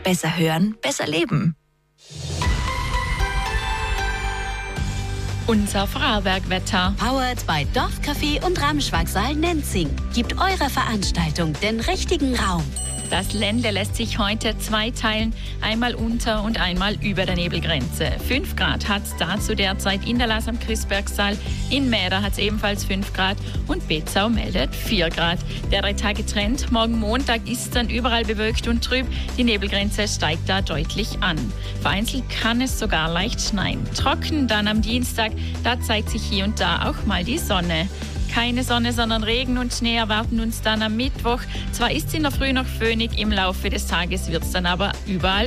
Besser hören, besser leben. Unser Vorarlberg-Wetter. Powered bei Dorfcafé und Ramschwagsaal Nenzing. Gibt eurer Veranstaltung den richtigen Raum. Das Ländle lässt sich heute zweiteilen, einmal unter und einmal über der Nebelgrenze. 5 Grad hat es dazu derzeit in der Lass am Chrisbergsaal, in Mäder hat es ebenfalls 5 Grad und Bezau meldet 4 Grad. Der 3-Tage-Trend, morgen Montag ist dann überall bewölkt und trüb, die Nebelgrenze steigt da deutlich an. Vereinzelt kann es sogar leicht schneien. Trocken dann am Dienstag, da zeigt sich hier und da auch mal die Sonne. Keine Sonne, sondern Regen und Schnee erwarten uns dann am Mittwoch. Zwar ist es in der Früh noch föhnig, im Laufe des Tages wird es dann aber überall